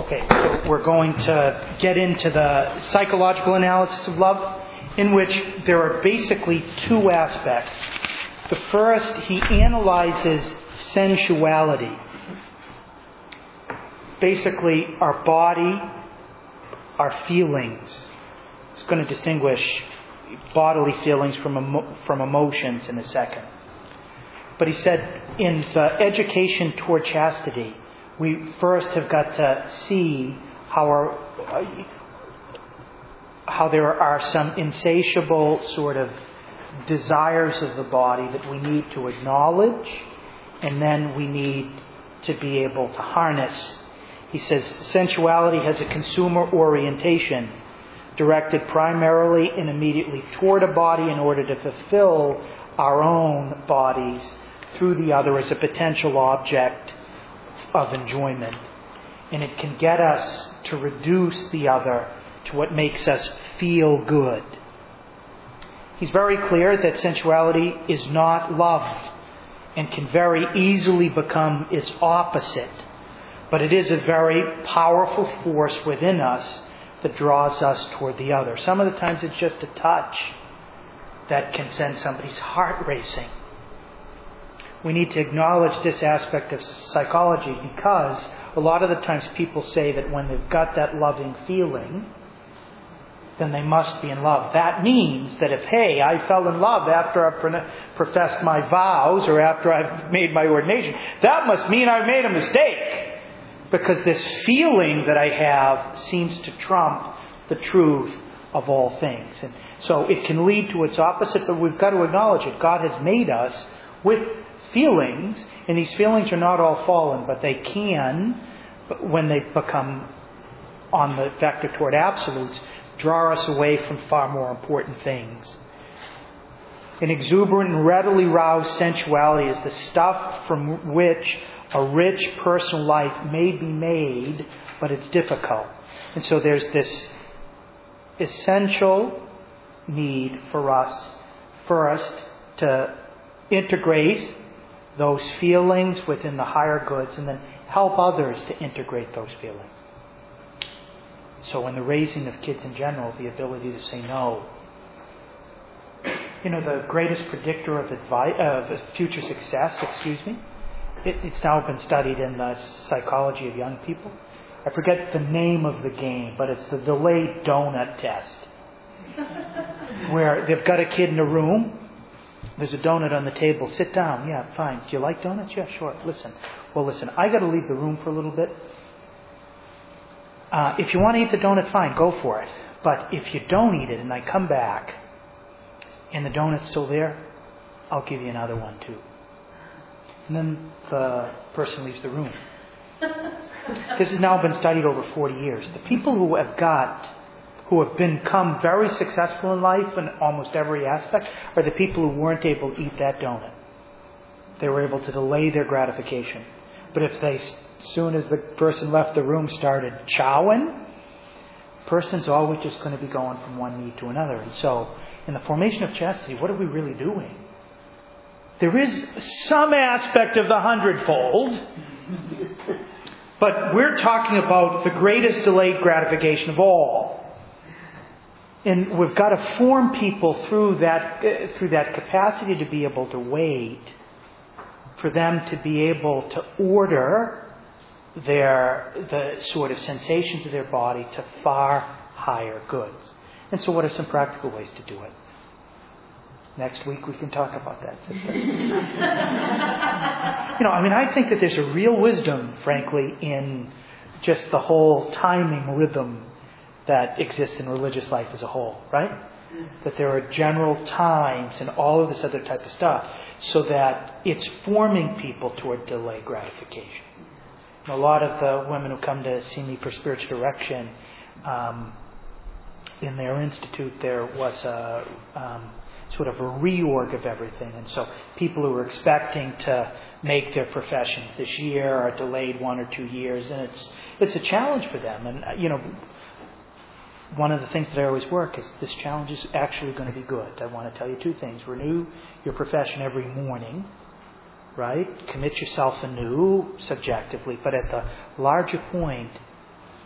Okay, so we're going to get into the psychological analysis of love, in which there are basically two aspects. The first, he analyzes sensuality. Basically, our body, our feelings. It's going to distinguish bodily feelings from emotions in a second. But he said, in the education toward chastity, we first have got to see how there are some insatiable sort of desires of the body that we need to acknowledge, and then we need to be able to harness. He says sensuality has a consumer orientation directed primarily and immediately toward a body in order to fulfill our own bodies through the other as a potential object of enjoyment. And it can get us to reduce the other to what makes us feel good. He's very clear that sensuality is not love and can very easily become its opposite. But it is a very powerful force within us that draws us toward the other. Some of the times it's just a touch that can send somebody's heart racing. We need to acknowledge this aspect of psychology, because a lot of the times people say that when they've got that loving feeling, then they must be in love. That means that if, hey, I fell in love after I've professed my vows or after I've made my ordination, that must mean I've made a mistake. Because this feeling that I have seems to trump the truth of all things. And so it can lead to its opposite, but we've got to acknowledge it. God has made us with feelings, and these feelings are not all fallen, but they can, when they become on the vector toward absolutes, draw us away from far more important things. An exuberant and readily roused sensuality is the stuff from which a rich personal life may be made, but it's difficult. And so there's this essential need for us first to integrate those feelings within the higher goods, and then help others to integrate those feelings. So in the raising of kids in general, the ability to say no. The greatest predictor of future success, it's now been studied in the psychology of young people. I forget the name of the game, but it's the delayed donut test. Where they've got a kid in a room, there's a donut on the table, sit down, yeah, fine. Do you like donuts? Yeah, sure. Listen, I got to leave the room for a little bit. If you want to eat the donut, fine, go for it. But if you don't eat it and I come back and the donut's still there, I'll give you another one too. And then the person leaves the room. This has now been studied over 40 years. The people who have become very successful in life in almost every aspect are the people who weren't able to eat that donut. They were able to delay their gratification. But if they, as soon as the person left the room, started chowing, the person's always just going to be going from one need to another. And so, in the formation of chastity, what are we really doing? There is some aspect of the hundredfold, but we're talking about the greatest delayed gratification of all. And we've got to form people through that capacity to be able to wait, for them to be able to order the sort of sensations of their body to far higher goods. And so what are some practical ways to do it? Next week we can talk about that. I think that there's a real wisdom, frankly, in just the whole timing rhythm that exists in religious life as a whole, right? That there are general times and all of this other type of stuff, so that it's forming people toward delayed gratification. A lot of the women who come to see me for spiritual direction, in their institute there was a sort of a reorg of everything. And so people who are expecting to make their professions this year are delayed 1 or 2 years. And it's a challenge for them. And, one of the things that I always work is this challenge is actually going to be good. I want to tell you two things. Renew your profession every morning, right? Commit yourself anew subjectively. But at the larger point,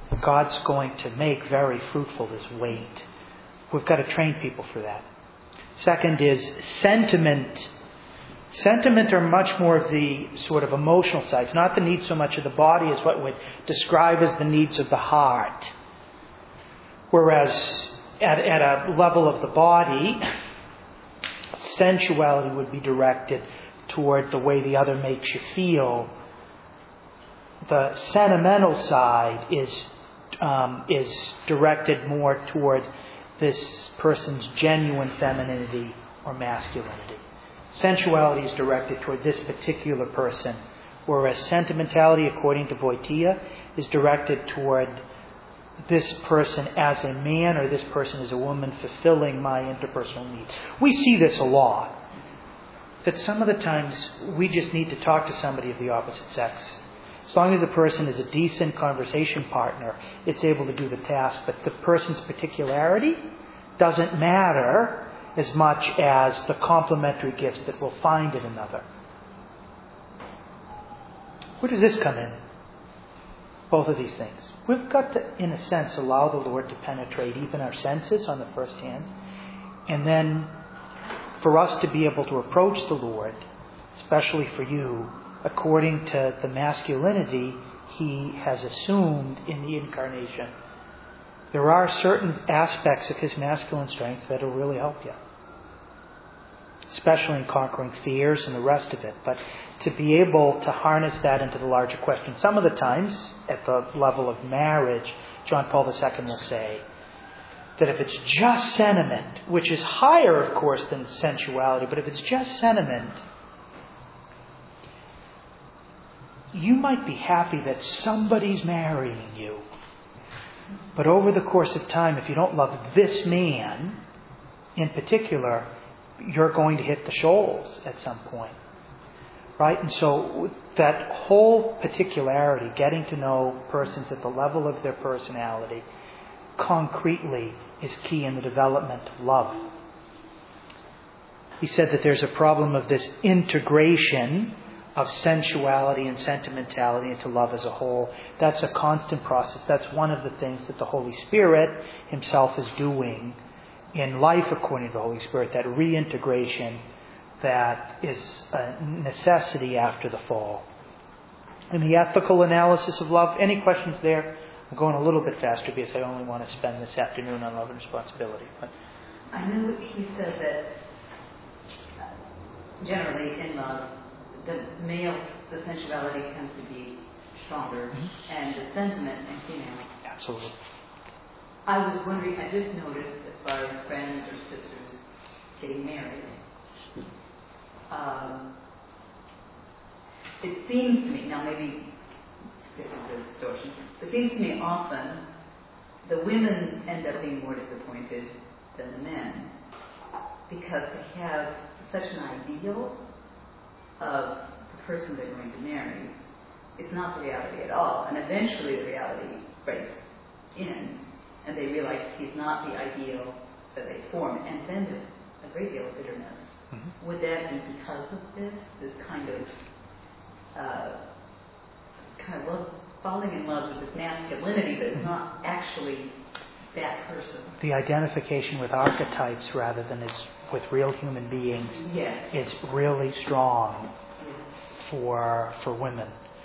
God's going to make very fruitful is wait. We've got to train people for that. Second is sentiment. Sentiment are much more of the sort of emotional side. It's not the needs so much of the body as what we'd describe as the needs of the heart. Whereas at a level of the body, sensuality would be directed toward the way the other makes you feel. The sentimental side is directed more toward this person's genuine femininity or masculinity. Sensuality is directed toward this particular person, whereas sentimentality, according to Wojtyla, is directed toward this person as a man or this person as a woman fulfilling my interpersonal needs. We see this a lot. That some of the times we just need to talk to somebody of the opposite sex. As long as the person is a decent conversation partner, it's able to do the task. But the person's particularity doesn't matter as much as the complementary gifts that we'll find in another. Where does this come in? Both of these things. We've got to, in a sense, allow the Lord to penetrate even our senses on the first hand. And then for us to be able to approach the Lord, especially for you, according to the masculinity He has assumed in the incarnation. There are certain aspects of His masculine strength that will really help you, especially in conquering fears and the rest of it. But to be able to harness that into the larger question, some of the times at the level of marriage, John Paul II will say that if it's just sentiment, which is higher, of course, than sensuality, but if it's just sentiment, you might be happy that somebody's marrying you. But over the course of time, if you don't love this man in particular, you're going to hit the shoals at some point. Right? And so that whole particularity, getting to know persons at the level of their personality, concretely is key in the development of love. He said that there's a problem of this integration of sensuality and sentimentality into love as a whole. That's a constant process. That's one of the things that the Holy Spirit Himself is doing in life according to the Holy Spirit, that reintegration that is a necessity after the fall. In the ethical analysis of love, any questions there? I'm going a little bit faster because I only want to spend this afternoon on love and responsibility. But I know he said that generally in love, the male, the sensuality tends to be stronger, and the sentiment in female. Absolutely. I was wondering, I just noticed as far as friends or sisters getting married, it seems to me, now maybe this is a distortion, it seems to me often the women end up being more disappointed than the men because they have such an ideal of the person they're going to marry. It's not the reality at all. And eventually the reality breaks in and they realize he's not the ideal that they formed. And then there's a great deal of bitterness. Mm-hmm. Would that be because of this kind of falling in love with this masculinity that is not actually that person? The identification with archetypes rather than with real human beings is really strong for women.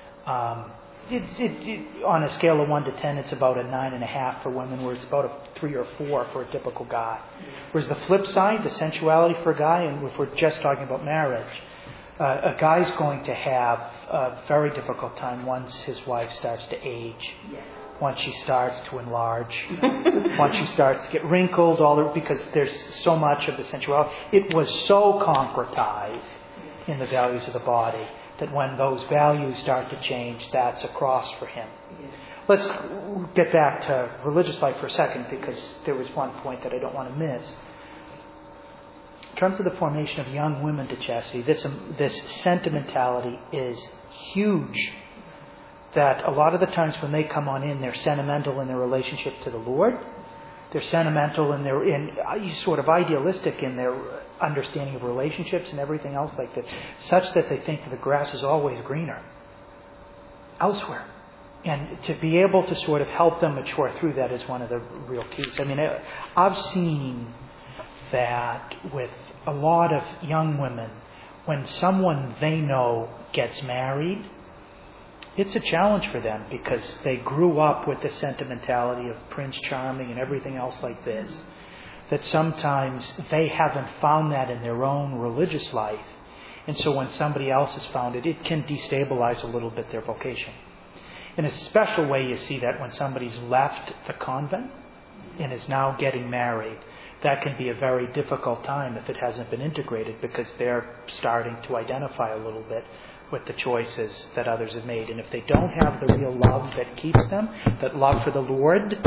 On a scale of 1 to 10, it's about a 9.5 for women, where it's about a 3 or 4 for a typical guy. Whereas the flip side, the sensuality for a guy, and if we're just talking about marriage, a guy's going to have a very difficult time once his wife starts to age. Once she starts to enlarge, once she starts to get wrinkled, because there's so much of the sensuality. It was so concretized in the values of the body that when those values start to change, that's a cross for him. Let's get back to religious life for a second, because there was one point that I don't want to miss. In terms of the formation of young women to chastity, this sentimentality is huge. That a lot of the times when they come on in, they're sentimental in their relationship to the Lord. They're sentimental in sort of idealistic in their understanding of relationships and everything else like that, such that they think the grass is always greener elsewhere. And to be able to sort of help them mature through that is one of the real keys. I mean, I've seen that with a lot of young women, when someone they know gets married, it's a challenge for them because they grew up with the sentimentality of Prince Charming and everything else like this, that sometimes they haven't found that in their own religious life. And so when somebody else has found it, it can destabilize a little bit their vocation. In a special way, you see that when somebody's left the convent and is now getting married. That can be a very difficult time if it hasn't been integrated, because they're starting to identify a little bit with the choices that others have made. And if they don't have the real love that keeps them, that love for the Lord,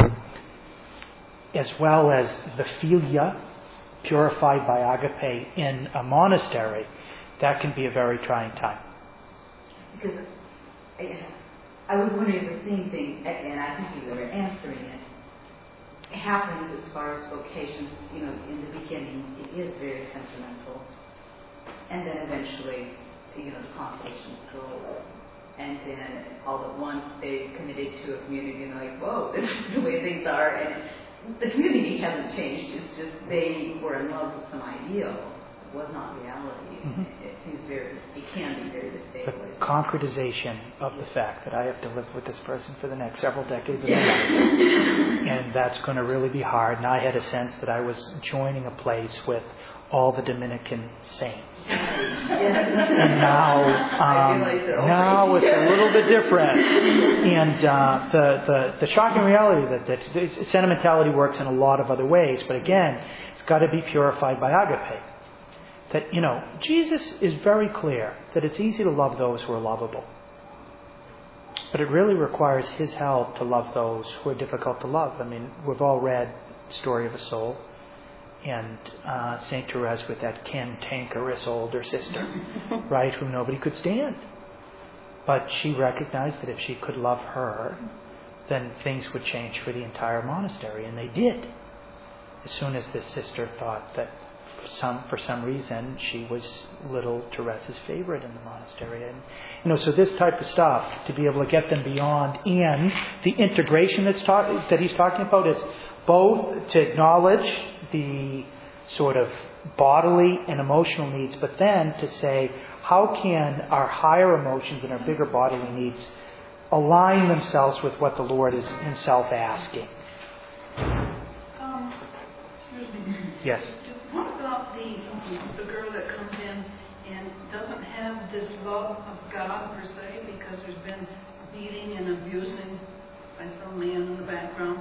as well as the philia, purified by agape in a monastery, that can be a very trying time. Because I was wondering the same thing, and I think you were answering it. Happens as far as vocation, in the beginning, it is very sentimental. And then eventually, the consolations go. And then all at once they've committed to a community and like, whoa, this is the way things are. And the community hasn't changed, it's just they were in love with some ideal. It was not reality. Mm-hmm. It can be very destabilizing. The concretization of the fact that I have to live with this person for the next several decades of my life. And that's going to really be hard. And I had a sense that I was joining a place with all the Dominican saints. And now it's a little bit different. And the shocking reality that sentimentality works in a lot of other ways. But again, it's got to be purified by agape. That, Jesus is very clear that it's easy to love those who are lovable. But it really requires His help to love those who are difficult to love. I mean, we've all read Story of a Soul. And St. Therese with that cantankerous older sister, right, whom nobody could stand. But she recognized that if she could love her, then things would change for the entire monastery. And they did. As soon as this sister thought that for some reason she was little Therese's favorite in the monastery. And so this type of stuff, to be able to get them beyond, and the integration that he's talking about is both to acknowledge the sort of bodily and emotional needs, but then to say, how can our higher emotions and our bigger bodily needs align themselves with what the Lord is Himself asking? Excuse me. Yes. What about the girl that comes in and doesn't have this love of God per se, because there's been beating and abusing by some man in the background?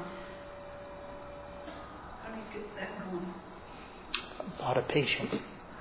How do you get that going? A lot of patience.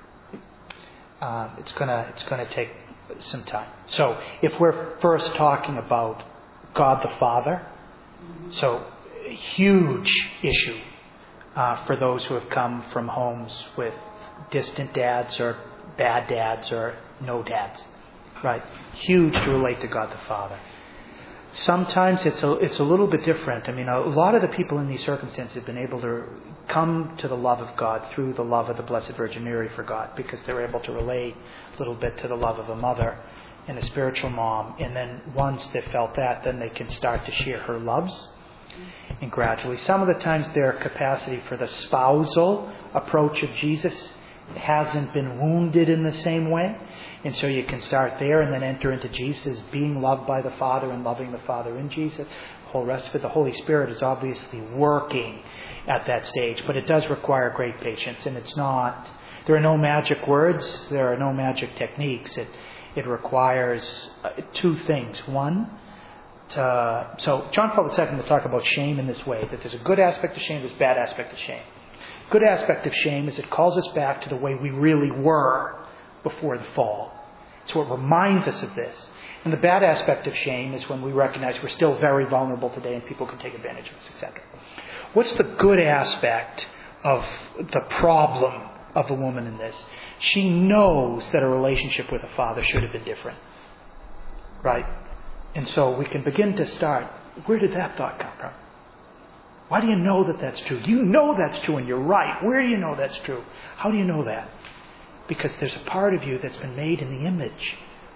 It's gonna take some time. So if we're first talking about God the Father, so a huge issue for those who have come from homes with distant dads or bad dads or no dads, right? Huge to relate to God the Father. Sometimes it's a little bit different. I mean, a lot of the people in these circumstances have been able to come to the love of God through the love of the Blessed Virgin Mary for God, because they're able to relate a little bit to the love of a mother and a spiritual mom. And then once they've felt that, then they can start to share her loves. And gradually, some of the times their capacity for the spousal approach of Jesus hasn't been wounded in the same way. And so you can start there and then enter into Jesus being loved by the Father and loving the Father in Jesus. The whole rest of it, the Holy Spirit is obviously working at that stage. But it does require great patience. And there are no magic words. There are no magic techniques. It requires two things. One, so John Paul II will talk about shame in this way, that there's a good aspect of shame, there's a bad aspect of shame. Good aspect of shame is it calls us back to the way we really were before the fall. So it reminds us of this. And the bad aspect of shame is when we recognize we're still very vulnerable today and people can take advantage of us, etc. What's the good aspect of the problem of a woman in this? She knows that a relationship with a father should have been different. Right? And so we can begin to start, where did that thought come from? Why do you know that that's true? You know that's true and you're right. Where do you know that's true? How do you know that? Because there's a part of you that's been made in the image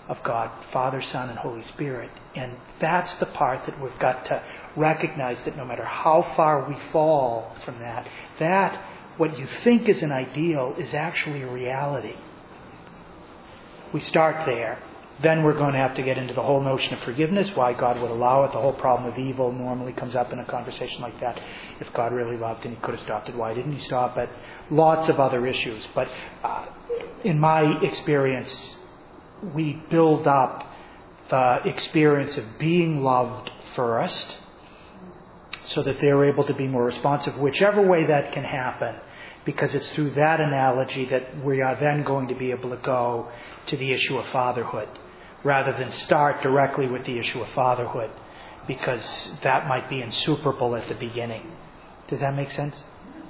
of God, Father, Son, and Holy Spirit. And that's the part that we've got to recognize, that no matter how far we fall from that, what you think is an ideal is actually a reality. We start there. Then we're going to have to get into the whole notion of forgiveness, why God would allow it. The whole problem of evil normally comes up in a conversation like that. If God really loved and He could have stopped it, why didn't He stop it? Lots of other issues. But in my experience, we build up the experience of being loved first, so that they're able to be more responsive, whichever way that can happen, because it's through that analogy that we are then going to be able to go to the issue of fatherhood, rather than start directly with the issue of fatherhood, because that might be insuperable at the beginning. Does that make sense?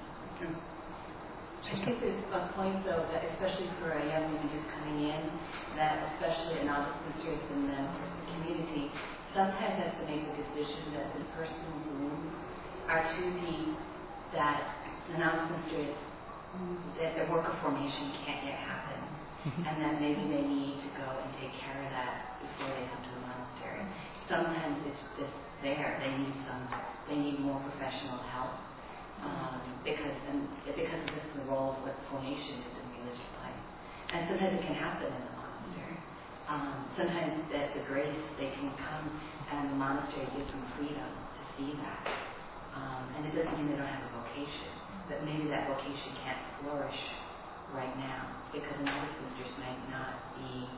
I think there's a point, though, that especially for a young woman just coming in, that especially in all the sisters in the Christian community, sometimes has to make the decision that the person's wounds are too deep, that the non-sisters, that the work of formation can't yet happen. And then maybe they need to go and take care of that before they come to the monastery. Sometimes it's just there. They need more professional help. Because this is the role of what formation is in religious life. And sometimes it can happen in the monastery. Sometimes at the grace they can come and the monastery gives them freedom to see that. And it doesn't mean they don't have a vocation, but maybe that vocation can't flourish right now because another sister might not be.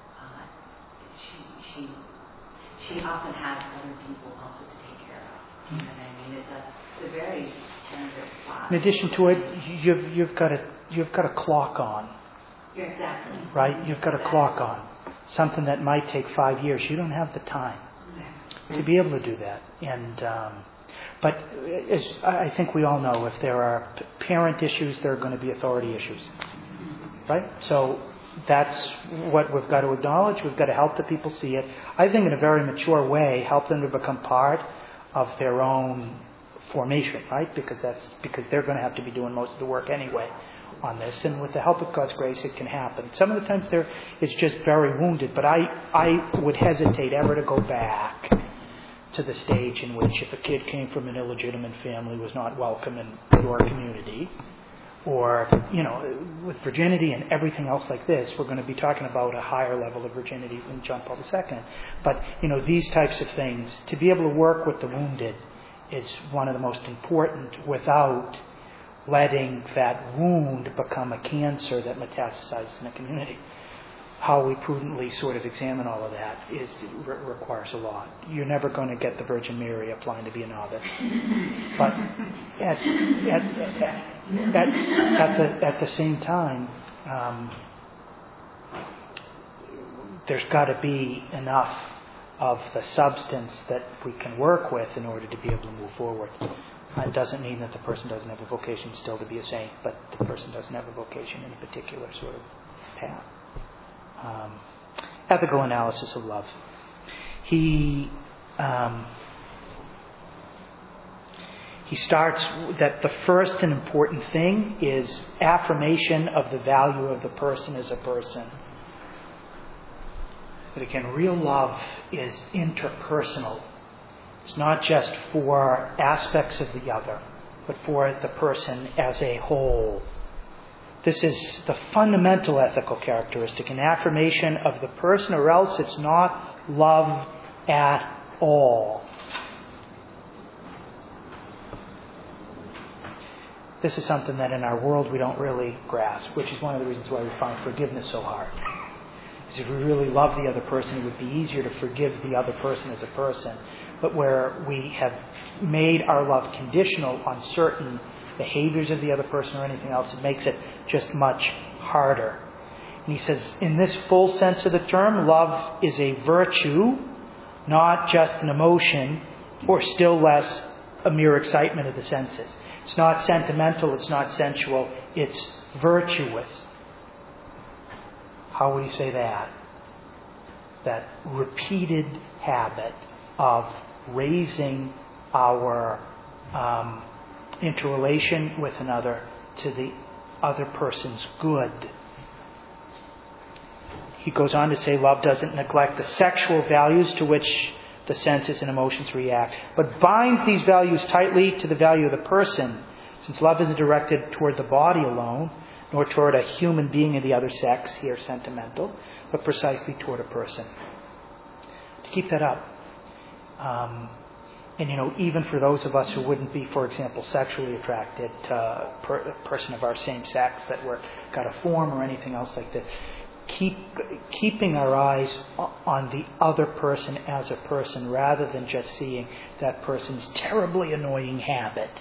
She often has other people also to take care of. You know what I mean? It's a very tender spot. In addition to it, you've got a clock on. Exactly. Right? You've got a clock on. Something that might take 5 years. You don't have the time to be able to do that. And but as I think we all know, if there are parent issues, there are going to be authority issues. Right? So that's what we've got to acknowledge. We've got to help the people see it. I think in a very mature way, help them to become part of their own formation, right? Because they're going to have to be doing most of the work anyway on this. And with the help of God's grace, it can happen. Some of the times it's just very wounded, but I would hesitate ever to go back to the stage in which if a kid came from an illegitimate family, was not welcome in your community, or, with virginity and everything else like this, we're going to be talking about a higher level of virginity than John Paul II. But, these types of things, to be able to work with the wounded is one of the most important, without letting that wound become a cancer that metastasizes in a community. How we prudently sort of examine all of that requires a lot. You're never going to get the Virgin Mary applying to be a novice. But at the same time, there's got to be enough of the substance that we can work with in order to be able to move forward. It doesn't mean that the person doesn't have a vocation still to be a saint, but the person doesn't have a vocation in a particular sort of path. Ethical analysis of love. He starts that the first and important thing is affirmation of the value of the person as a person. But again, real love is interpersonal. It's not just for aspects of the other, but for the person as a whole. This is the fundamental ethical characteristic, an affirmation of the person, or else it's not love at all. This is something that in our world we don't really grasp, which is one of the reasons why we find forgiveness so hard. Because if we really love the other person, it would be easier to forgive the other person as a person. But where we have made our love conditional on certain behaviors of the other person or anything else, it makes it just much harder. And he says, in this full sense of the term, love is a virtue, not just an emotion, or still less a mere excitement of the senses. It's not sentimental, it's not sensual, it's virtuous. How would you say that? That repeated habit of raising our interrelation with another to the other person's good. he goes on to say love doesn't neglect the sexual values to which the senses and emotions react, but binds these values tightly to the value of the person, since love isn't directed toward the body alone, nor toward a human being of the other sex, here sentimental, but precisely toward a person. To keep that up. And even for those of us who wouldn't be, for example, sexually attracted to a person of our same sex, that got a form or anything else like that, keeping our eyes on the other person as a person rather than just seeing that person's terribly annoying habit,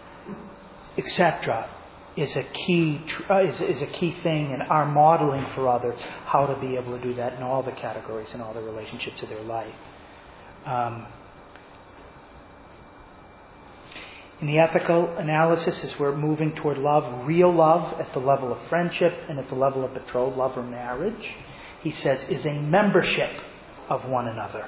etc., is a key thing in our modeling for others how to be able to do that in all the categories and all the relationships of their life. In the ethical analysis, as we're moving toward love, real love at the level of friendship and at the level of betrothed love or marriage, he says, is a membership of one another.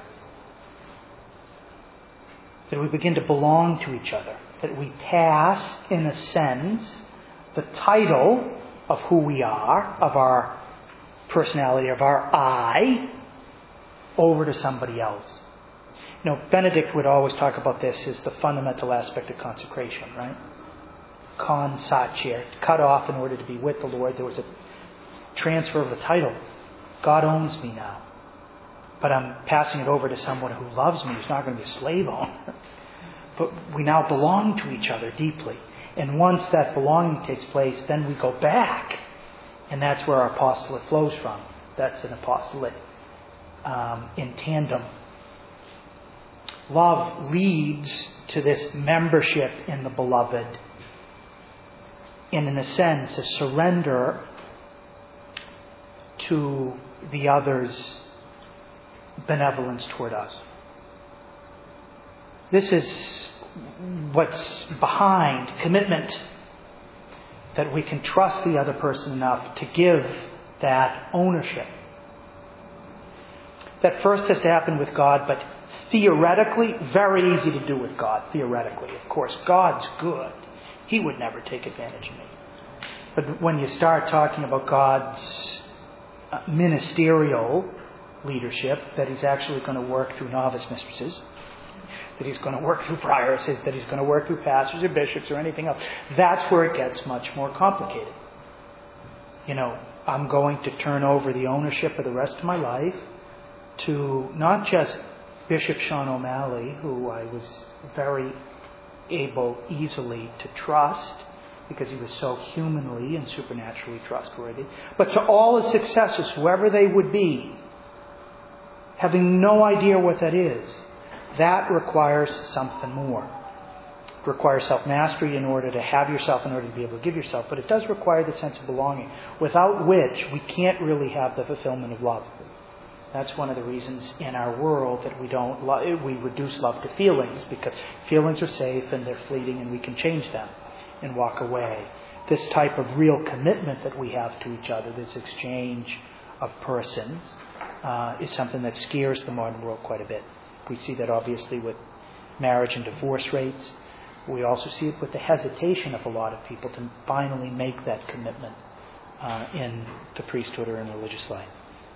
That we begin to belong to each other. That we pass, in a sense, the title of who we are, of our personality, of our I, over to somebody else. Benedict would always talk about this as the fundamental aspect of consecration, right? Consacere, cut off in order to be with the Lord. There was a transfer of the title. God owns me now. But I'm passing it over to someone who loves me, who's not going to be a slave owner. But we now belong to each other deeply. And once that belonging takes place, then we go back. And that's where our apostolate flows from. That's an apostolate in tandem. Love leads to this membership in the beloved, and in a sense, a surrender to the other's benevolence toward us. This is what's behind commitment, that we can trust the other person enough to give that ownership. That first has to happen with God, but theoretically, very easy to do with God, theoretically. Of course, God's good. He would never take advantage of me. But when you start talking about God's ministerial leadership, that He's actually going to work through novice mistresses, that He's going to work through prioresses, that He's going to work through pastors or bishops or anything else, that's where it gets much more complicated. I'm going to turn over the ownership of the rest of my life to not just Bishop Sean O'Malley, who I was very able easily to trust because he was so humanly and supernaturally trustworthy, but to all his successors, whoever they would be, having no idea what that is. That requires something more. It requires self-mastery in order to have yourself, in order to be able to give yourself, but it does require the sense of belonging, without which we can't really have the fulfillment of love. That's one of the reasons in our world that we reduce love to feelings, because feelings are safe and they're fleeting and we can change them and walk away. This type of real commitment that we have to each other, this exchange of persons, is something that scares the modern world quite a bit. We see that obviously with marriage and divorce rates. We also see it with the hesitation of a lot of people to finally make that commitment in the priesthood or in religious life.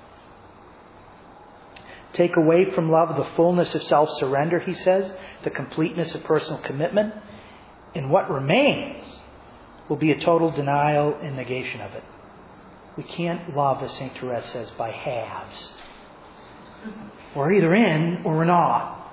Take away from love the fullness of self-surrender, he says, the completeness of personal commitment, and what remains will be a total denial and negation of it. We can't love, as St. Therese says, by halves. We're either in or we're not.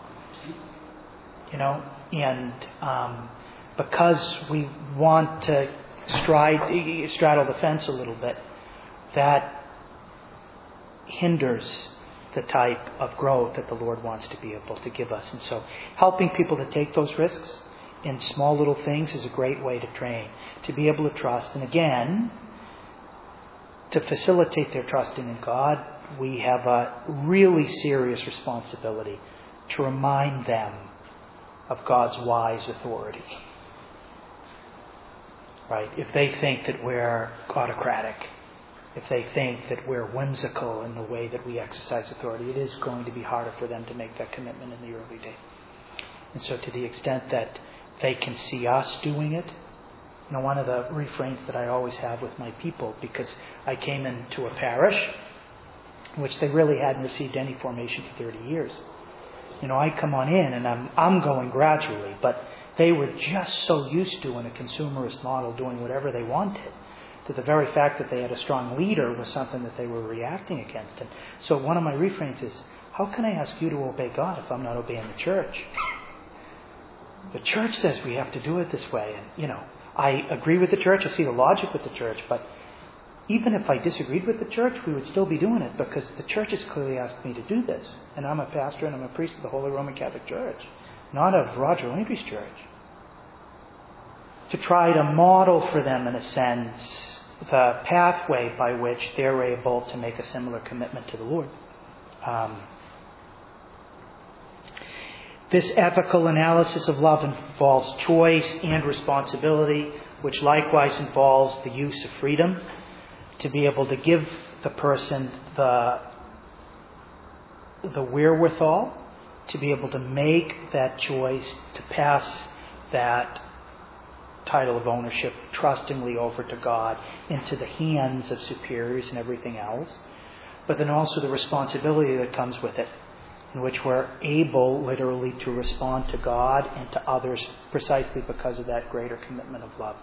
And because we want to straddle the fence a little bit, that hinders the type of growth that the Lord wants to be able to give us. And so helping people to take those risks in small little things is a great way to train, to be able to trust. And again, to facilitate their trusting in God, we have a really serious responsibility to remind them of God's wise authority. Right? If they think that we're autocratic, if they think that we're whimsical in the way that we exercise authority, it is going to be harder for them to make that commitment in the early days. And so to the extent that they can see us doing it, one of the refrains that I always have with my people, because I came into a parish in which they really hadn't received any formation for 30 years. I come on in and I'm going gradually, but they were just so used to, in a consumerist model, doing whatever they wanted, that the very fact that they had a strong leader was something that they were reacting against. And so one of my refrains is, how can I ask you to obey God if I'm not obeying the church? The church says we have to do it this way. And, I agree with the church. I see the logic with the church. But even if I disagreed with the church, we would still be doing it because the church has clearly asked me to do this. And I'm a pastor and I'm a priest of the Holy Roman Catholic Church, not of Roger Landry's church. To try to model for them, in a sense, the pathway by which they're able to make a similar commitment to the Lord. This ethical analysis of love involves choice and responsibility, which likewise involves the use of freedom to be able to give the person the wherewithal to be able to make that choice, to pass that title of ownership trustingly over to God into the hands of superiors and everything else, but then also the responsibility that comes with it, in which we're able literally to respond to God and to others precisely because of that greater commitment of love.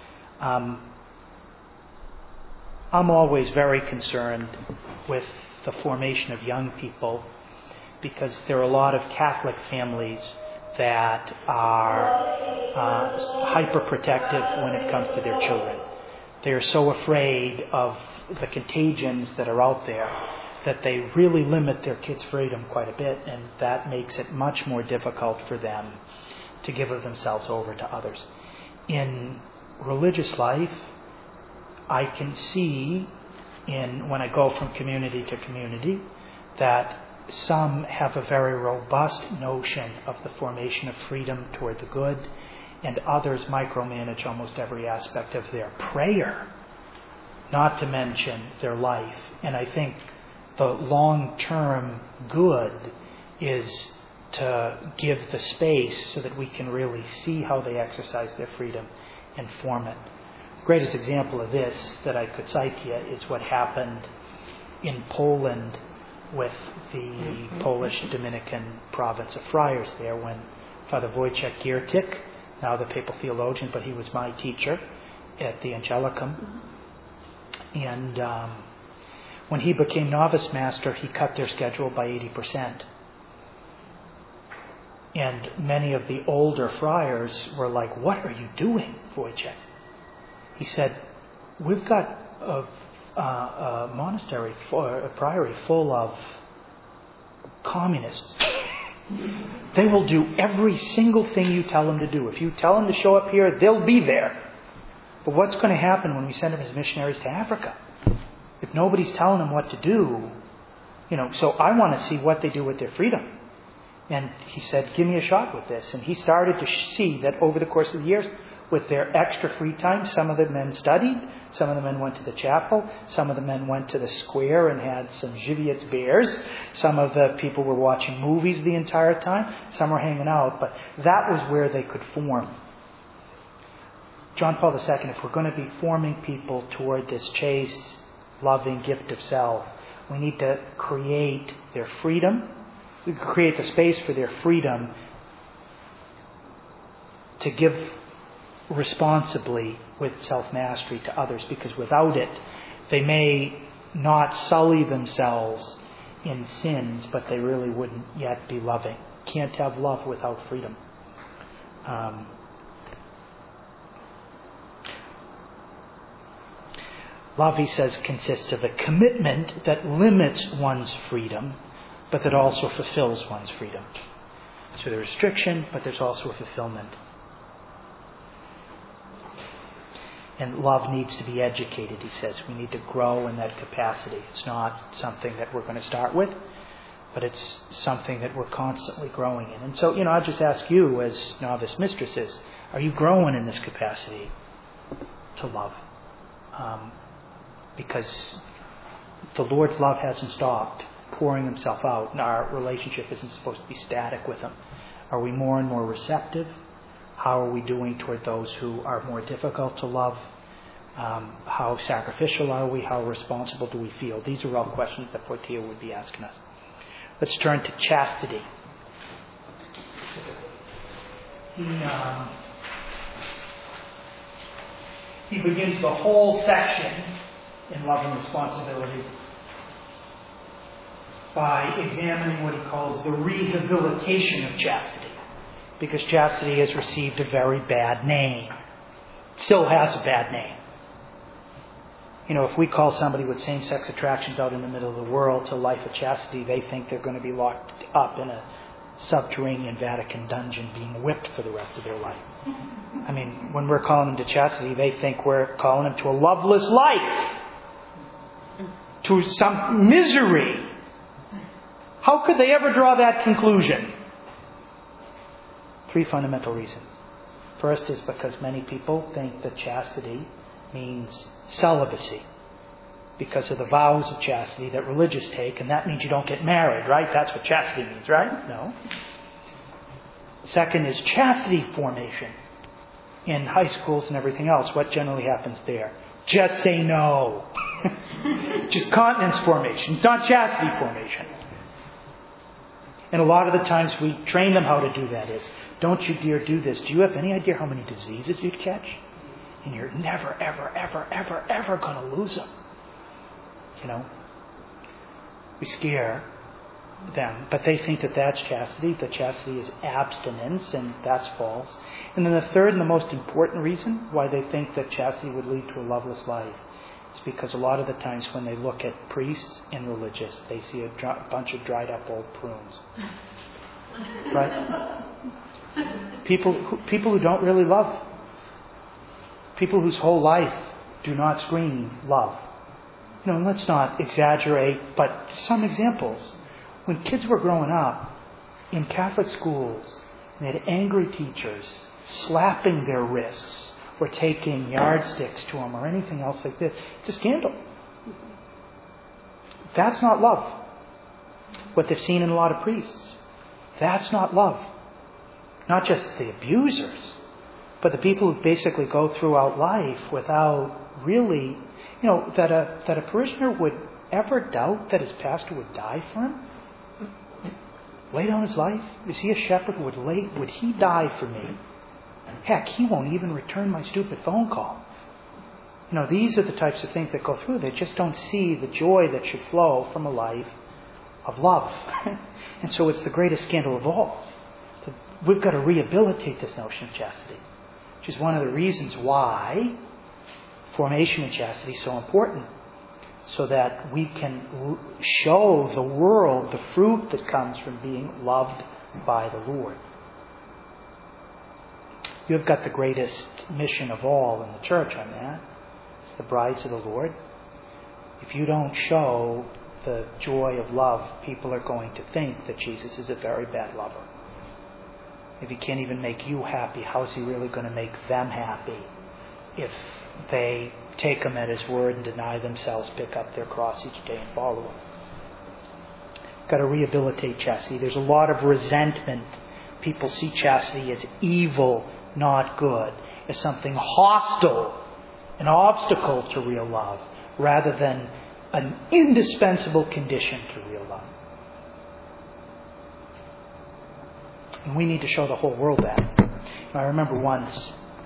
I'm always very concerned with the formation of young people because there are a lot of Catholic families that are hyperprotective when it comes to their children. They are so afraid of the contagions that are out there that they really limit their kids' freedom quite a bit, and that makes it much more difficult for them to give of themselves over to others. In religious life, I can see when I go from community to community that some have a very robust notion of the formation of freedom toward the good, and others micromanage almost every aspect of their prayer, not to mention their life. And I think the long-term good is to give the space so that we can really see how they exercise their freedom and form it. The greatest example of this that I could cite here is what happened in Poland with the Polish Dominican province of friars there when Father Wojciech Giertych, now the papal theologian, but he was my teacher at the Angelicum, and when he became novice master, he cut their schedule by 80%. And many of the older friars were like, "What are you doing, Wojciech?" He said, "We've got a monastery, a priory full of communists. They will do every single thing you tell them to do. If you tell them to show up here, they'll be there. But what's going to happen when we send them as missionaries to Africa? If nobody's telling them what to do, so I want to see what they do with their freedom." And he said, "Give me a shot with this." And he started to see that over the course of the years, with their extra free time, some of the men studied, some of the men went to the chapel, some of the men went to the square and had some Żywiec beers, some of the people were watching movies the entire time, some were hanging out, but that was where they could form. John Paul II, if we're going to be forming people toward this chaste, loving gift of self, we need to create their freedom. We create the space for their freedom to give responsibly with self-mastery to others, because without it, they may not sully themselves in sins, but they really wouldn't yet be loving. Can't have love without freedom. Love, he says, consists of a commitment that limits one's freedom, but that also fulfills one's freedom. So there's restriction, but there's also a fulfillment. And love needs to be educated, he says. We need to grow in that capacity. It's not something that we're going to start with, but it's something that we're constantly growing in. And so, I'll just ask you as novice mistresses, are you growing in this capacity to love? Because the Lord's love hasn't stopped pouring himself out, and our relationship isn't supposed to be static with him. Are we more and more receptive? How are we doing toward those who are more difficult to love? How sacrificial are we? How responsible do we feel? These are all questions that Portia would be asking us. Let's turn to chastity. He begins the whole section in Love and Responsibility by examining what he calls the rehabilitation of chastity. Because chastity has received a very bad name. Still has a bad name. If we call somebody with same-sex attractions out in the middle of the world to life of chastity, they think they're going to be locked up in a subterranean Vatican dungeon being whipped for the rest of their life. When we're calling them to chastity, they think we're calling them to a loveless life, to some misery. How could they ever draw that conclusion? 3 fundamental reasons. First is because many people think that chastity means celibacy because of the vows of chastity that religious take, and that means you don't get married, right? That's what chastity means, right? No. Second is chastity formation. In high schools and everything else, what generally happens there? Just say no. Just continence formation. It's not chastity formation. And a lot of the times we train them how to do that is, don't you dare do this. Do you have any idea how many diseases you'd catch? And you're never, ever, ever, ever, ever going to lose them. We scare them, but they think that that's chastity. That chastity is abstinence, and that's false. And then the third and the most important reason why they think that chastity would lead to a loveless life is because a lot of the times when they look at priests and religious, they see a bunch of dried up old prunes. Right? People who don't really love. People whose whole life do not scream love. Let's not exaggerate, but some examples. When kids were growing up in Catholic schools, and they had angry teachers slapping their wrists or taking yardsticks to them or anything else like this, it's a scandal. That's not love. What they've seen in a lot of priests. That's not love. Not just the abusers, but the people who basically go throughout life without really, that a parishioner would ever doubt that his pastor would die for him? Lay down his life? Is he a shepherd? Would he die for me? Heck, he won't even return my stupid phone call. These are the types of things that go through. They just don't see the joy that should flow from a life of love. And so it's the greatest scandal of all. We've got to rehabilitate this notion of chastity, which is one of the reasons why formation in chastity is so important, so that we can show the world the fruit that comes from being loved by the Lord. You've got the greatest mission of all in the church on that. It's the brides of the Lord. If you don't show the joy of love, people are going to think that Jesus is a very bad lover. If he can't even make you happy, how's he really going to make them happy if they take him at his word and deny themselves, pick up their cross each day and follow him? Got to rehabilitate chastity. There's a lot of resentment. People see chastity as evil, not good, as something hostile, an obstacle to real love, rather than an indispensable condition to real love. And we need to show the whole world that. I remember once,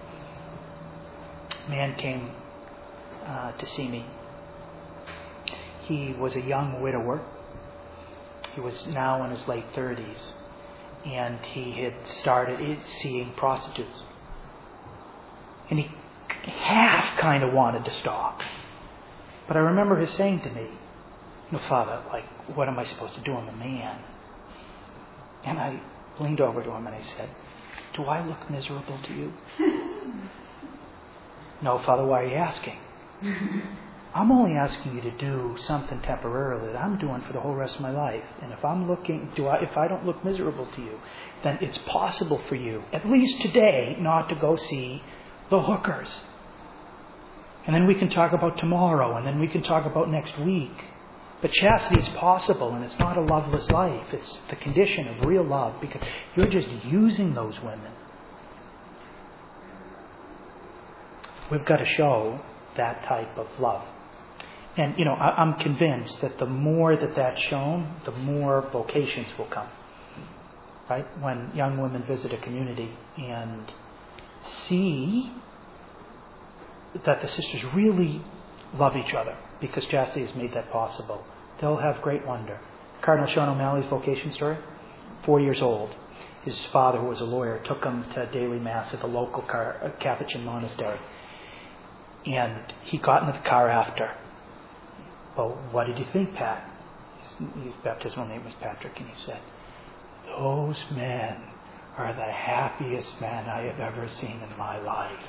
a man came to see me. He was a young widower. He was now in his late 30s. And he had started seeing prostitutes. And he half kind of wanted to stop. But I remember his saying to me, Father, what am I supposed to do? I'm a man. And I leaned over to him and I said, do I look miserable to you? No, Father, why are you asking? I'm only asking you to do something temporarily that I'm doing for the whole rest of my life. And if if I don't look miserable to you, then it's possible for you, at least today, not to go see the hookers. And then we can talk about tomorrow, and then we can talk about next week. But chastity is possible, and it's not a loveless life. It's the condition of real love, because you're just using those women. We've got to show that type of love. And, I'm convinced that the more that that's shown, the more vocations will come. Right? When young women visit a community and see that the sisters really love each other because chastity has made that possible, they'll have great wonder. Cardinal Sean O'Malley's vocation story, 4 years old. His father, who was a lawyer, took him to daily mass at the local Capuchin monastery. And he got in the car after. Well, what did you think, Pat? His baptismal name was Patrick, and he said, "Those men are the happiest men I have ever seen in my life."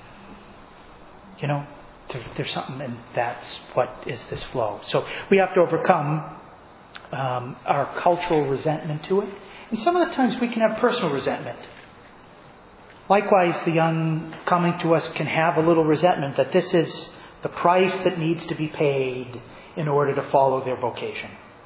There's something, and that's what is this flow. So we have to overcome our cultural resentment to it. And some of the times we can have personal resentment. Likewise, the young coming to us can have a little resentment that this is the price that needs to be paid in order to follow their vocation.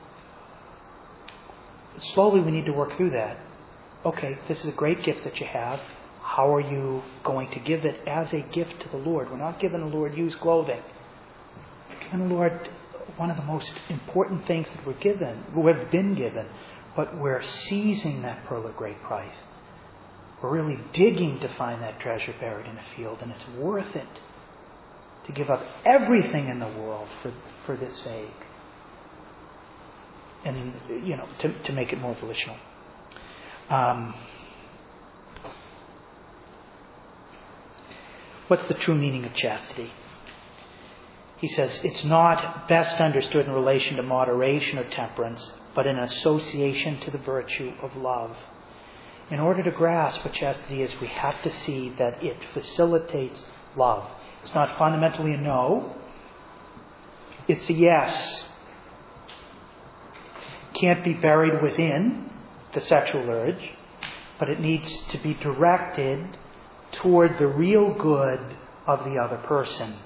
Slowly we need to work through that. Okay, this is a great gift that you have. How are you going to give it as a gift to the Lord? We're not giving the Lord used clothing. We're giving the Lord one of the most important things that we've been given, but we're seizing that pearl of great price. We're really digging to find that treasure buried in a field, and it's worth it to give up everything in the world for this sake. And, to make it more volitional. What's the true meaning of chastity? He says, it's not best understood in relation to moderation or temperance, but in association to the virtue of love. In order to grasp what chastity is, we have to see that it facilitates love. It's not fundamentally a no. It's a yes. Can't be buried within the sexual urge, but it needs to be directed toward the real good of the other person,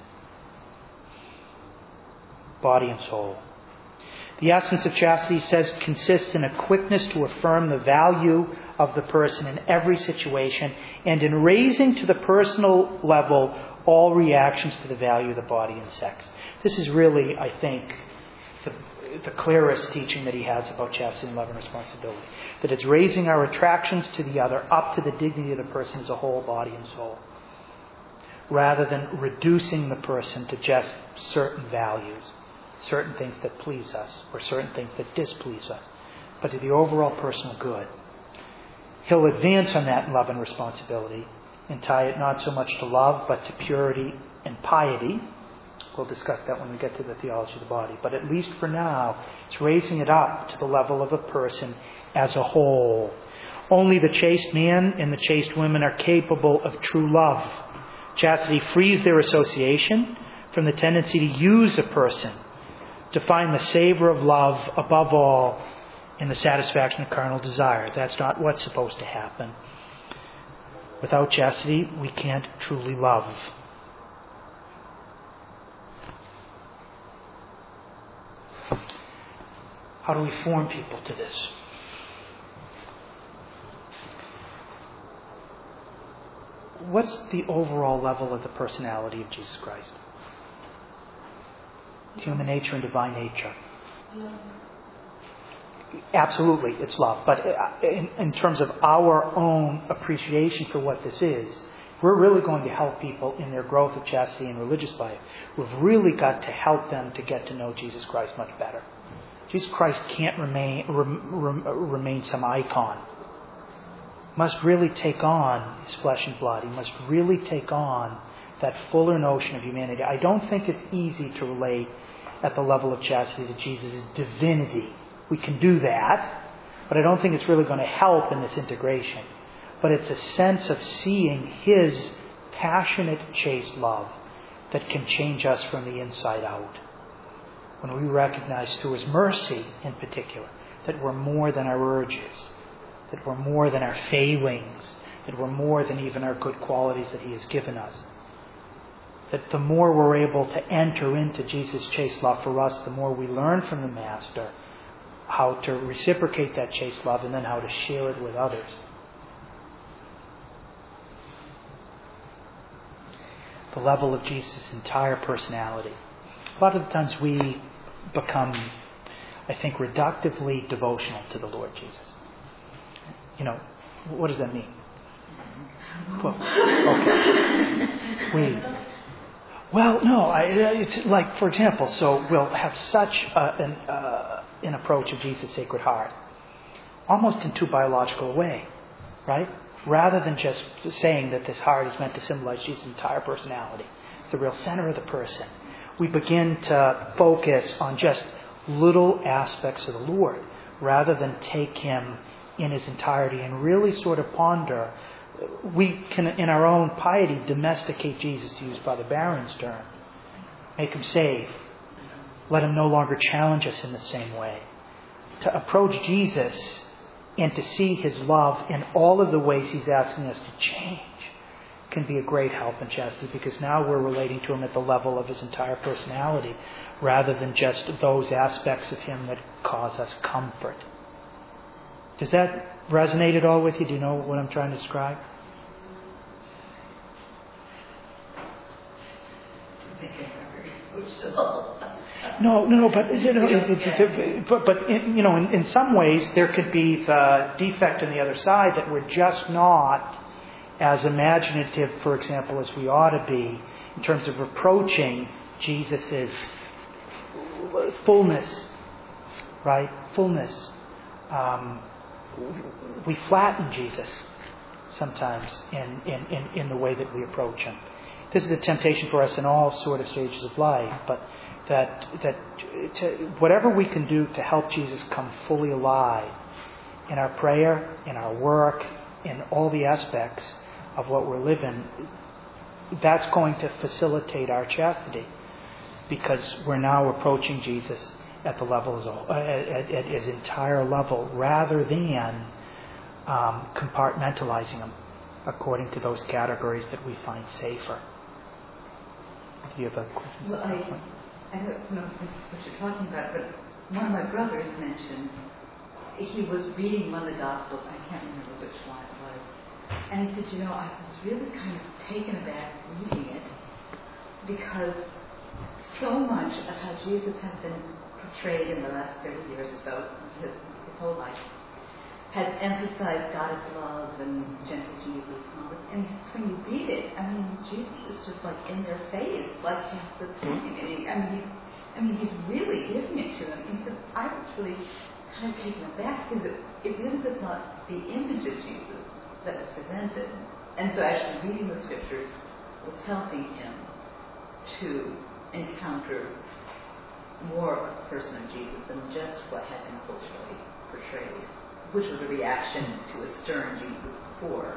body and soul. The essence of chastity, he says, consists in a quickness to affirm the value of the person in every situation and in raising to the personal level all reactions to the value of the body and sex. This is really, I think, the clearest teaching that he has about chastity and love and responsibility. That it's raising our attractions to the other up to the dignity of the person as a whole, body and soul, rather than reducing the person to just certain values, certain things that please us, or certain things that displease us, but to the overall personal good. He'll advance on that in love and responsibility and tie it not so much to love, but to purity and piety. We'll discuss that when we get to the theology of the body. But at least for now, it's raising it up to the level of a person as a whole. Only the chaste man and the chaste women are capable of true love. Chastity frees their association from the tendency to use a person to find the savor of love above all in the satisfaction of carnal desire. That's not what's supposed to happen. Without chastity, we can't truly love. How do we form people to this? What's the overall level of the personality of Jesus Christ? Human nature and divine nature. Absolutely, it's love. But in terms of our own appreciation for what this is, we're really going to help people in their growth of chastity and religious life. We've really got to help them to get to know Jesus Christ much better. Jesus Christ can't remain some icon. Must really take on his flesh and blood. He must really take on that fuller notion of humanity. I don't think it's easy to relate at the level of chastity to Jesus' divinity. We can do that, but I don't think it's really going to help in this integration. But it's a sense of seeing his passionate, chaste love that can change us from the inside out. When we recognize through his mercy in particular that we're more than our urges, that we're more than our failings, that we're more than even our good qualities that he has given us. That the more we're able to enter into Jesus' chaste love for us, the more we learn from the Master how to reciprocate that chaste love and then how to share it with others. the level of Jesus' entire personality. A lot of the times we become, I think, reductively devotional to the Lord Jesus. You know, what does that mean? Well, okay. It's like, for example, so we'll have such an approach of Jesus' Sacred Heart, almost in too biological a way, right? Rather than just saying that this heart is meant to symbolize Jesus' entire personality. It's the real center of the person. We begin to focus on just little aspects of the Lord rather than take Him in His entirety and really sort of ponder. We can, in our own piety, domesticate Jesus, to use Father Barron's term. Make Him safe. Let Him no longer challenge us in the same way. To approach Jesus and to see His love in all of the ways He's asking us to change can be a great help in chastity, because now we're relating to Him at the level of His entire personality rather than just those aspects of Him that cause us comfort. Does that resonate at all with you? Do you know what I'm trying to describe? No, but in some ways there could be the defect on the other side that we're just not as imaginative, for example, as we ought to be in terms of approaching Jesus' fullness, right? Fullness. We flatten Jesus sometimes in the way that we approach Him. This is a temptation for us in all sort of stages of life, but that whatever we can do to help Jesus come fully alive in our prayer, in our work, in all the aspects of what we're living, that's going to facilitate our chastity, because we're now approaching Jesus at the level at His entire level, rather than compartmentalizing Him according to those categories that we find safer. Do you have a question? Well, I don't know what you're talking about, but one of my brothers mentioned he was reading one of the Gospels. I can't remember which one it was. And he said, I was really kind of taken aback reading it, because so much of how Jesus has been portrayed in the last 30 years or so, his whole life, has emphasized God as love and gentle Jesus. And when you read it, Jesus is just like in their face, like half the time. And he's really giving it to them. And he said, I was really kind of taken aback, because it really was not the image of Jesus that was presented. And so actually reading the scriptures was helping him to encounter more of the person of Jesus than just what had been culturally portrayed, which was a reaction to a stern Jesus before.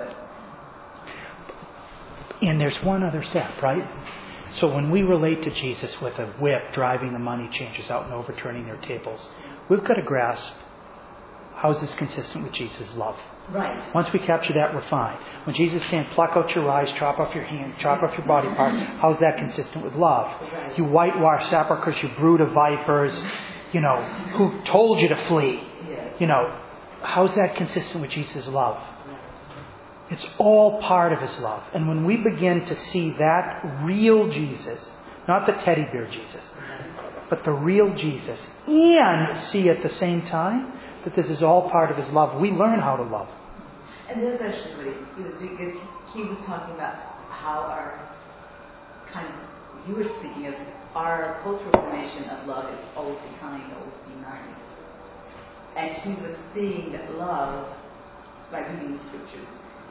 And there's one other step, right? So when we relate to Jesus with a whip driving the money changers out and overturning their tables, we've got to grasp, how is this consistent with Jesus' love? Right. Once we capture that, we're fine. When Jesus is saying, pluck out your eyes, chop off your hand, chop off your body parts, how's that consistent with love? Right. You whitewash sepulchres, you brood of vipers, who told you to flee? Yes. How's that consistent with Jesus' love? It's all part of His love. And when we begin to see that real Jesus, not the teddy bear Jesus, but the real Jesus, and see at the same time that this is all part of His love, we learn how to love. And that's actually what he was doing, because he was talking about how you were speaking of our cultural formation of love is always be kind, always be nice. And he was seeing that love, by reading the scriptures,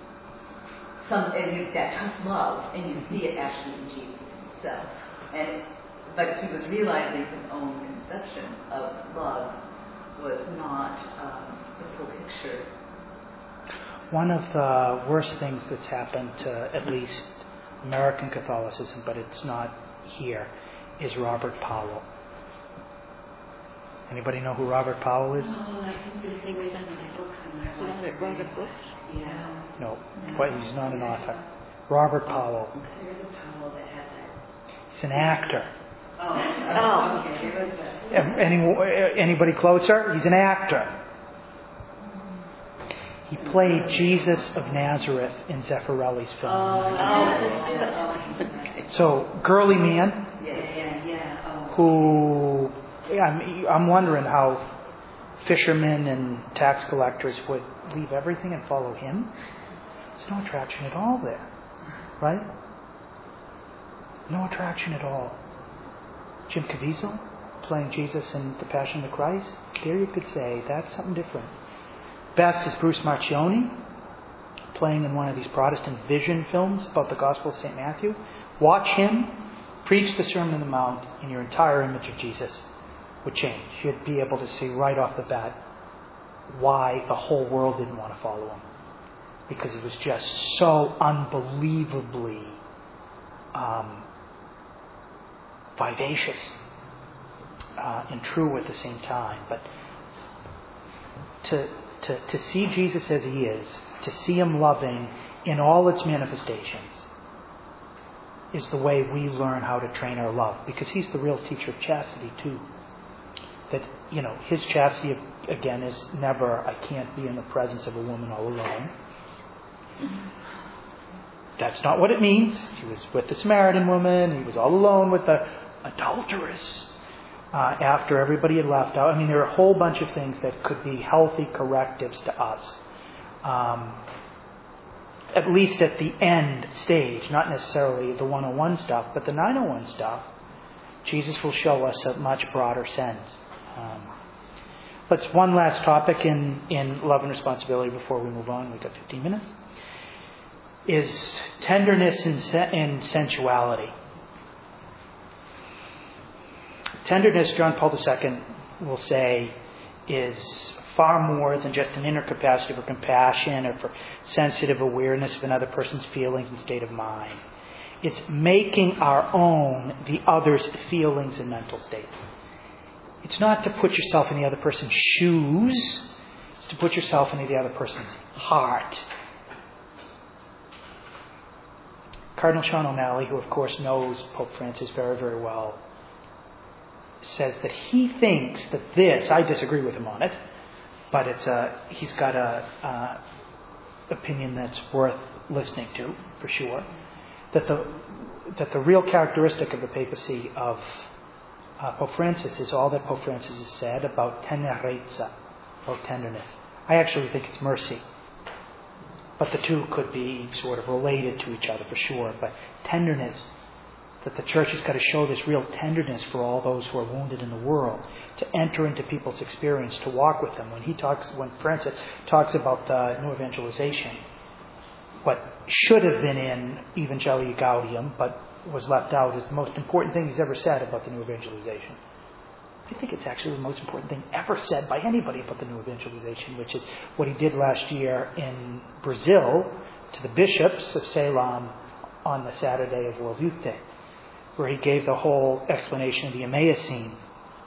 that tough love, and you see it actually in Jesus Himself. But he was realizing his own conception of love was not the full picture. One of the worst things that's happened to at least American Catholicism, but it's not here, is Robert Powell. Anybody know who Robert Powell is? Oh, I think there's a read on my books and I Wrote a book? Yeah. No, but he's not an author. Robert Powell. There's a Powell that has that. He's an actor. Oh. Okay. Anybody closer? He's an actor. He played Jesus of Nazareth in Zeffirelli's film. So, girly man who, I'm wondering how fishermen and tax collectors would leave everything and follow him. There's no attraction at all there, right? No attraction at all. Jim Caviezel playing Jesus in The Passion of the Christ, there you could say that's something different. Best is Bruce Marchioni playing in one of these Protestant vision films about the Gospel of St. Matthew. Watch him preach the Sermon on the Mount and your entire image of Jesus would change. You'd be able to see right off the bat why the whole world didn't want to follow him. Because he was just so unbelievably vivacious and true at the same time. But to see Jesus as he is, to see him loving in all its manifestations, is the way we learn how to train our love. Because he's the real teacher of chastity too. That, his chastity, again, is never, I can't be in the presence of a woman all alone. That's not what it means. He was with the Samaritan woman. He was all alone with the adulteress after everybody had left out. There are a whole bunch of things that could be healthy correctives to us. At least at the end stage, not necessarily the 101 stuff, but the 901 stuff, Jesus will show us a much broader sense. Let's one last topic in love and responsibility before we move on. We've got 15 minutes. Is tenderness and sensuality. Tenderness, John Paul II will say, is far more than just an inner capacity for compassion or for sensitive awareness of another person's feelings and state of mind. It's making our own the other's feelings and mental states. It's not to put yourself in the other person's shoes. It's to put yourself into the other person's heart. Cardinal Sean O'Malley, who of course knows Pope Francis very, very well, says that he thinks that this, I disagree with him on it, but he's got a opinion that's worth listening to, for sure, that the real characteristic of the papacy of Pope Francis is all that Pope Francis has said about tenerezza, about tenderness. I actually think it's mercy. But the two could be sort of related to each other for sure. But tenderness, that the Church has got to show this real tenderness for all those who are wounded in the world, to enter into people's experience, to walk with them. When Francis talks about the new evangelization, what should have been in Evangelii Gaudium, but was left out, is the most important thing he's ever said about the new evangelization. I think it's actually the most important thing ever said by anybody about the new evangelization, which is what he did last year in Brazil to the bishops of Ceylon on the Saturday of World Youth Day, where he gave the whole explanation of the Emmaus scene.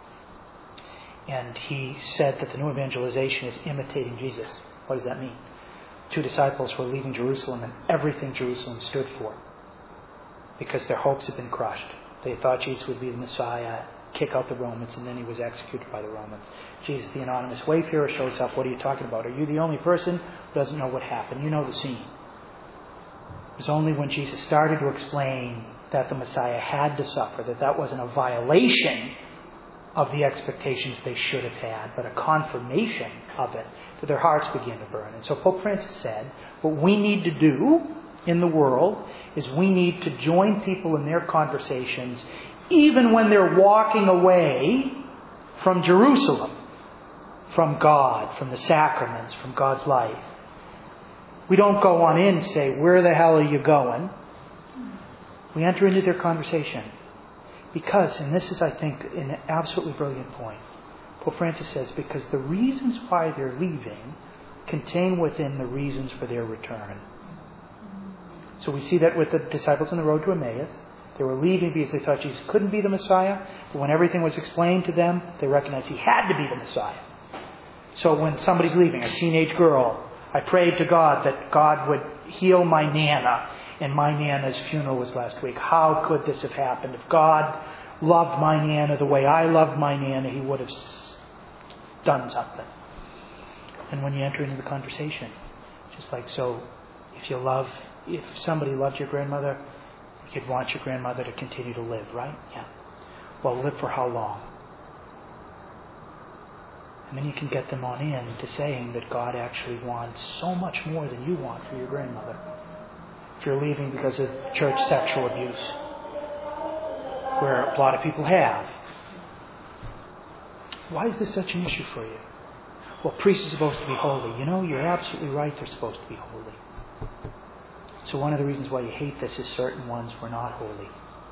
And he said that the new evangelization is imitating Jesus. What does that mean? 2 disciples were leaving Jerusalem and everything Jerusalem stood for, because their hopes had been crushed. They thought Jesus would be the Messiah, kick out the Romans, and then he was executed by the Romans. Jesus, the anonymous wayfarer, shows up. What are you talking about? Are you the only person who doesn't know what happened? You know the scene. It was only when Jesus started to explain that the Messiah had to suffer, that wasn't a violation of the expectations they should have had, but a confirmation of it, that their hearts began to burn. And so Pope Francis said, what we need to do in the world is we need to join people in their conversations even when they're walking away from Jerusalem, from God, from the sacraments, from God's life. We don't go on in and say, where the hell are you going? We enter into their conversation. Because, and this is, I think, an absolutely brilliant point, Pope Francis says, because the reasons why they're leaving contain within the reasons for their return. So we see that with the disciples on the road to Emmaus. They were leaving because they thought Jesus couldn't be the Messiah. But when everything was explained to them, they recognized he had to be the Messiah. So when somebody's leaving, a teenage girl, I prayed to God that God would heal my Nana, and my Nana's funeral was last week. How could this have happened? If God loved my Nana the way I loved my Nana, he would have done something. And when you enter into the conversation, Just like, so if somebody loved your grandmother, you'd want your grandmother to continue to live, right? Yeah. Well, live for how long? And then you can get them on in to saying that God actually wants so much more than you want for your grandmother. If you're leaving because of church sexual abuse, where a lot of people have. Why is this such an issue for you? Well, priests are supposed to be holy. You know, you're absolutely right, they're supposed to be holy. So one of the reasons why you hate this is certain ones were not holy.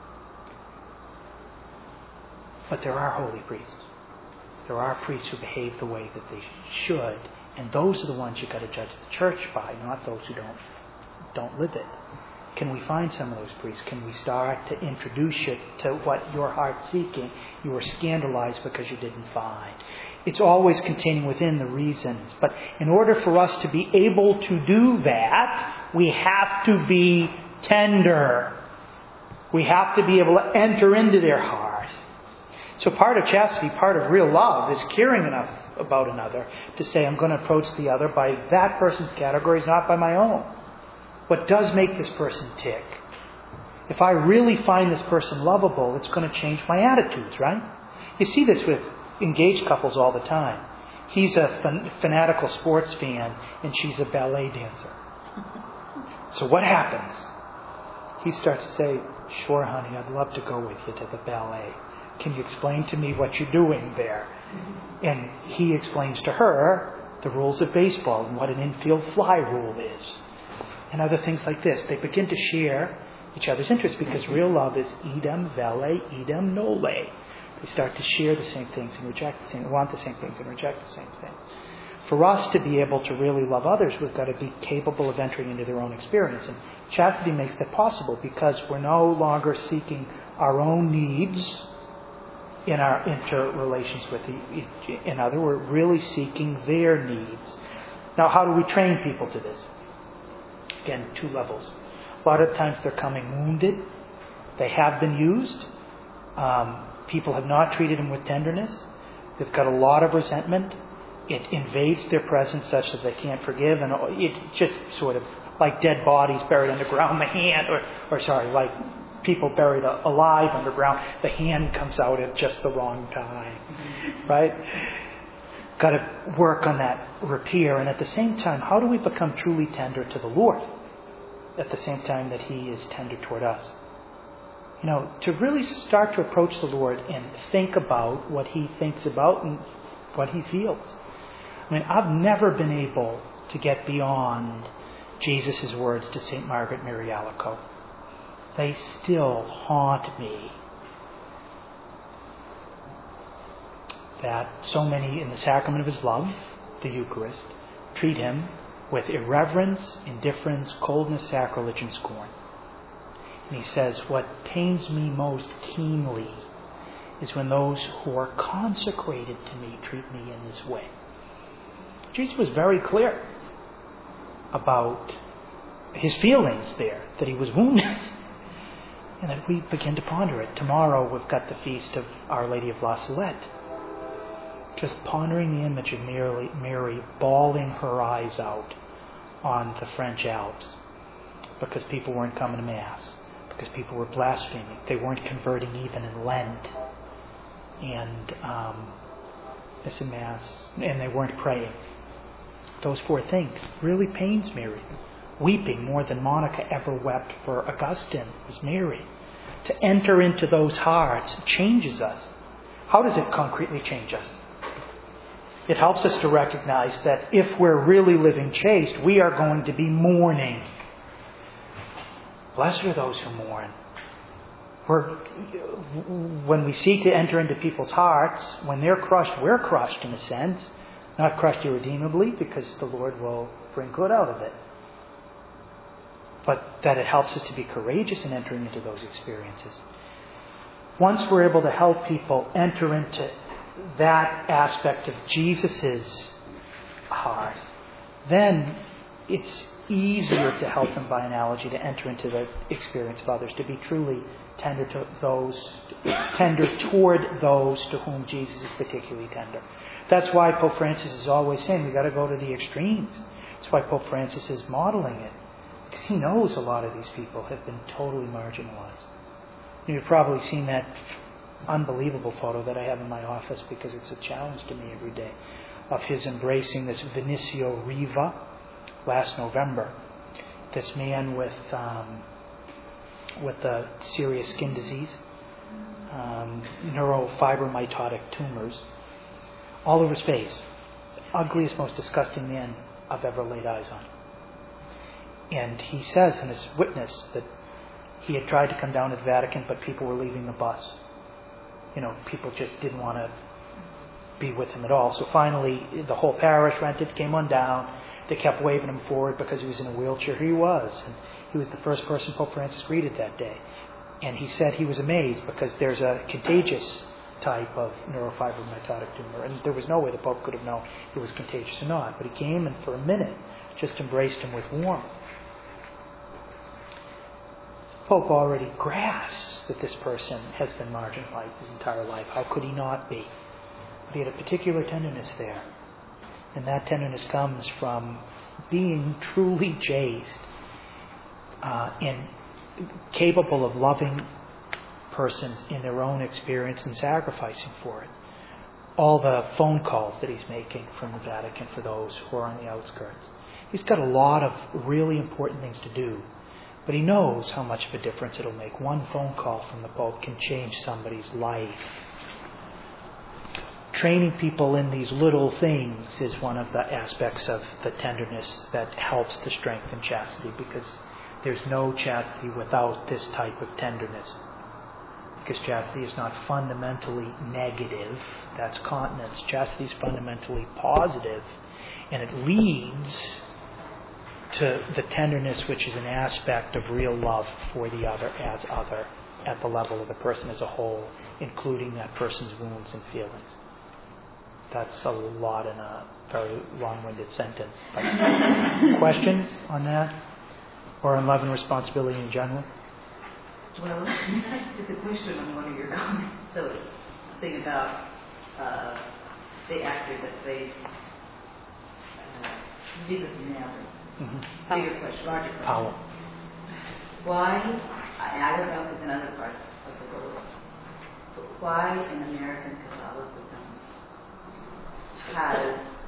But there are holy priests. There are priests who behave the way that they should, and those are the ones you've got to judge the church by, not those who don't live it. Can we find some of those priests? Can we start to introduce you to what your heart's seeking? You were scandalized because you didn't find. It's always containing within the reasons. But in order for us to be able to do that, we have to be tender. We have to be able to enter into their heart. So part of chastity, part of real love, is caring enough about another to say, I'm going to approach the other by that person's categories, not by my own. What does make this person tick? If I really find this person lovable, it's going to change my attitudes, right? You see this with engaged couples all the time. He's a fanatical sports fan and she's a ballet dancer. So what happens? He starts to say, sure, honey, I'd love to go with you to the ballet. Can you explain to me what you're doing there? And he explains to her the rules of baseball and what an infield fly rule is. And other things like this. They begin to share each other's interests because real love is idem vale, idem nole. They start to share the same things and reject the same, want the same things and reject the same things. For us to be able to really love others, we've got to be capable of entering into their own experience. And chastity makes that possible because we're no longer seeking our own needs in our interrelations with another. We're really seeking their needs. Now, how do we train people to this? Again, 2 levels. A lot of times they're coming wounded. They have been used. People have not treated them with tenderness. They've got a lot of resentment. It invades their presence such that they can't forgive. And it just sort of like dead bodies buried underground. The hand, like people buried alive underground. The hand comes out at just the wrong time. Right? Got to work on that repair. And at the same time, how do we become truly tender to the Lord? At the same time that He is tender toward us. You know, to really start to approach the Lord and think about what He thinks about and what He feels. I mean, I've never been able to get beyond Jesus' words to St. Margaret Mary Alacoque. They still haunt me. That so many in the sacrament of His love, the Eucharist, treat Him with irreverence, indifference, coldness, sacrilege, and scorn. And he says, what pains me most keenly is when those who are consecrated to me treat me in this way. Jesus was very clear about his feelings there, that he was wounded. And that we begin to ponder it. Tomorrow we've got the feast of Our Lady of La Salette. Just pondering the image of Mary bawling her eyes out on the French Alps because people weren't coming to Mass, because people were blaspheming. They weren't converting even in Lent and missing Mass, and they weren't praying. Those 4 things really pains Mary. Weeping more than Monica ever wept for Augustine was Mary. To enter into those hearts changes us. How does it concretely change us? It helps us to recognize that if we're really living chaste, we are going to be mourning. Blessed are those who mourn. When we seek to enter into people's hearts, when they're crushed, we're crushed in a sense. Not crushed irredeemably, because the Lord will bring good out of it. But that it helps us to be courageous in entering into those experiences. Once we're able to help people enter into that aspect of Jesus' heart, then it's easier to help them by analogy to enter into the experience of others, to be truly tender toward those to whom Jesus is particularly tender. That's why Pope Francis is always saying we've got to go to the extremes. That's why Pope Francis is modeling it, because he knows a lot of these people have been totally marginalized. You've probably seen that unbelievable photo that I have in my office, because it's a challenge to me every day, of his embracing this Vinicio Riva last November. This man with a serious skin disease, neurofibromatotic tumors, all over his face. Ugliest, most disgusting man I've ever laid eyes on. And he says in his witness that he had tried to come down to the Vatican, but people were leaving the bus. People just didn't want to be with him at all. So finally, the whole parish rented, came on down. They kept waving him forward because he was in a wheelchair. He was. And he was the first person Pope Francis greeted that day. And he said he was amazed because there's a contagious type of neurofibromatotic tumor. And there was no way the Pope could have known it was contagious or not. But he came and for a minute just embraced him with warmth. The Pope already grasps that this person has been marginalized his entire life. How could he not be? But he had a particular tenderness there. And that tenderness comes from being truly chaste and capable of loving persons in their own experience and sacrificing for it. All the phone calls that he's making from the Vatican for those who are on the outskirts. He's got a lot of really important things to do, but he knows how much of a difference it'll make. One phone call from the Pope can change somebody's life. Training people in these little things is one of the aspects of the tenderness that helps to strengthen chastity, because there's no chastity without this type of tenderness. Because chastity is not fundamentally negative. That's continence. Chastity is fundamentally positive, and it leads to the tenderness, which is an aspect of real love for the other as other at the level of the person as a whole, including that person's wounds and feelings. That's a lot in a very long-winded sentence. But questions on that? Or on love and responsibility in general? Well, it's a question on one of your comments. So, the thing about the actor that played Jesus in Nazareth. Bigger question, larger question. Powell. Why, I don't know if it's in other parts of the world, but why in American Catholicism has,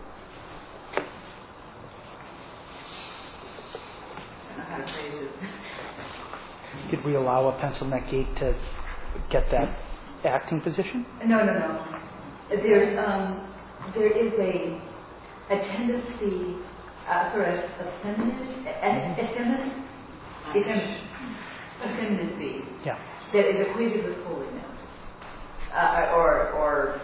I don't know how to say this. Did we allow a pencil neck geek to get that acting position? No. There is a tendency, sort of effeminacy that is equated with holiness, or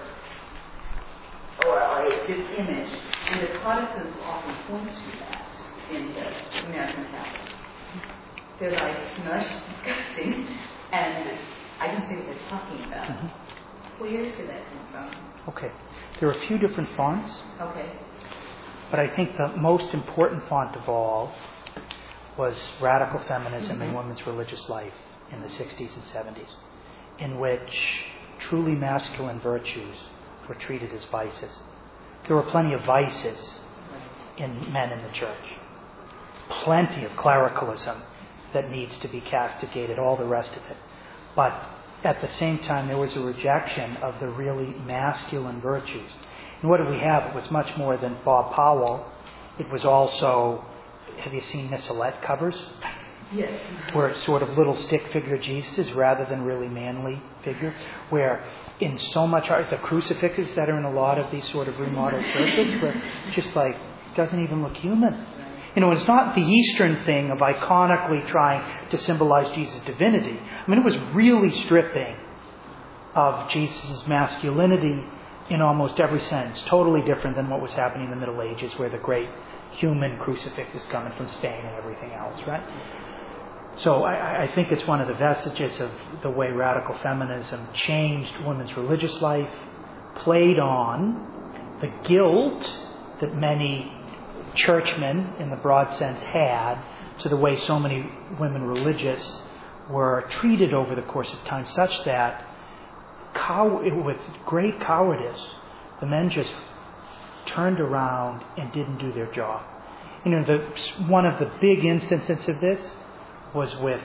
this image, and the Protestants often point to that in the American Catholic. They're like, that's disgusting, and I don't think they're talking about. Where did that come from? Okay. There are a few different fonts. Okay. But I think the most important font of all was radical feminism and women's religious life in the 60s and 70s, in which truly masculine virtues were treated as vices. There were plenty of vices in men in the church. Plenty of clericalism that needs to be castigated, all the rest of it. But at the same time, there was a rejection of the really masculine virtues. And what did we have? It was much more than Bob Powell. It was also, have you seen Missalette covers? Yes. Where it's sort of little stick figure Jesuses rather than really manly figure. Where in so much art, the crucifixes that are in a lot of these sort of remodeled churches, where just like, doesn't even look human. It's not the Eastern thing of iconically trying to symbolize Jesus' divinity. I mean, it was really stripping of Jesus' masculinity in almost every sense. Totally different than what was happening in the Middle Ages, where the great human crucifix is coming from Spain and everything else, right? So I think it's one of the vestiges of the way radical feminism changed women's religious life, played on the guilt that many churchmen, in the broad sense, had to the way so many women religious were treated over the course of time, such that with great cowardice, the men just turned around and didn't do their job. One of the big instances of this was with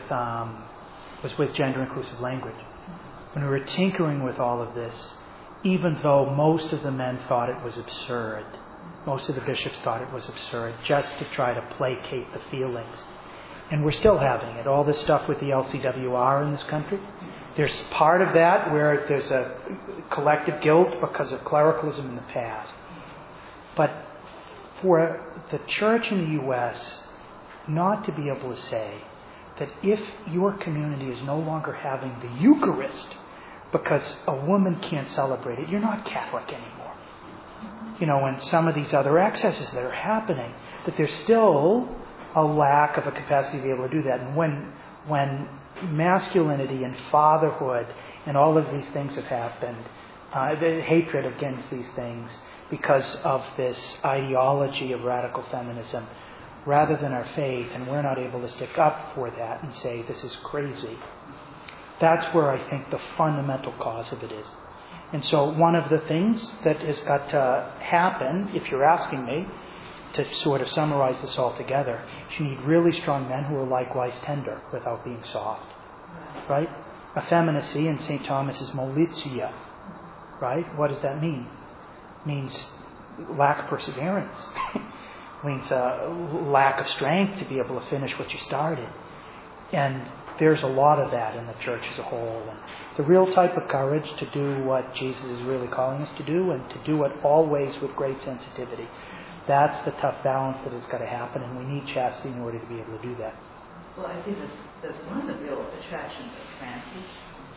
gender inclusive language. When we were tinkering with all of this, even though most of the men thought it was absurd, most of the bishops thought it was absurd, just to try to placate the feelings. And we're still having it. All this stuff with the LCWR in this country. There's part of that where there's a collective guilt because of clericalism in the past. But for the church in the U.S. not to be able to say that if your community is no longer having the Eucharist because a woman can't celebrate it, you're not Catholic anymore. And some of these other excesses that are happening, that there's still a lack of a capacity to be able to do that. And when masculinity and fatherhood and all of these things have happened, the hatred against these things because of this ideology of radical feminism, rather than our faith, and we're not able to stick up for that and say this is crazy. That's where I think the fundamental cause of it is. And so one of the things that has got to happen, if you're asking me, to sort of summarize this all together, you need really strong men who are likewise tender without being soft. Right? Effeminacy in St. Thomas is molitia. Right? What does that mean? It means lack of perseverance. It means lack of strength to be able to finish what you started. And there's a lot of that in the church as a whole. And the real type of courage to do what Jesus is really calling us to do, and to do it always with great sensitivity. That's the tough balance that has got to happen, and we need chastity in order to be able to do that. Well, I think that's one of the real attractions of Francis,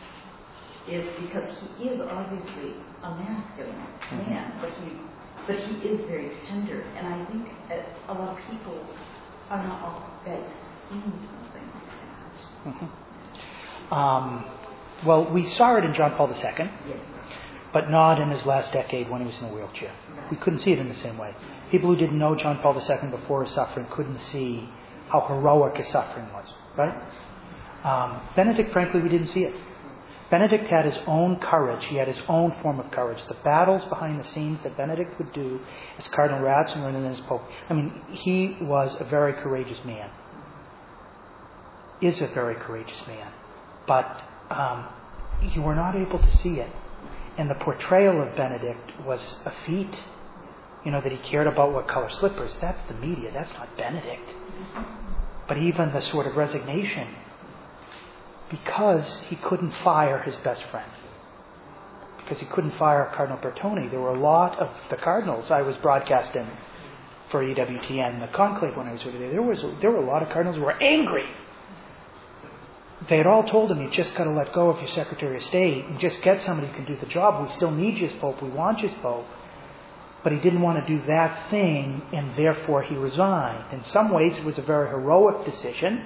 is because he is obviously a masculine man, but he is very tender, and I think that a lot of people are not all ready to see something like that. Well, we saw it in John Paul II, Yes. but not in his last decade when he was in a wheelchair. We couldn't see it in the same way. People who didn't know John Paul II before his suffering couldn't see how heroic his suffering was, right? Benedict, frankly, we didn't see it. Benedict had his own courage. He had his own form of courage. The battles behind the scenes that Benedict would do as Cardinal Ratzinger and then as Pope. I mean, he was a very courageous man. Is a very courageous man. But you were not able to see it. And the portrayal of Benedict was a feat. That he cared about what color slippers. That's the media. That's not Benedict. But even the sort of resignation, because he couldn't fire his best friend. Because he couldn't fire Cardinal Bertone. There were a lot of the cardinals. I was broadcasting for EWTN, the conclave when I was over there. There were a lot of cardinals who were angry. They had all told him, you just got to let go of your Secretary of State and just get somebody who can do the job. We still need you as Pope. We want you as Pope. But he didn't want to do that thing, and therefore he resigned. In some ways, it was a very heroic decision.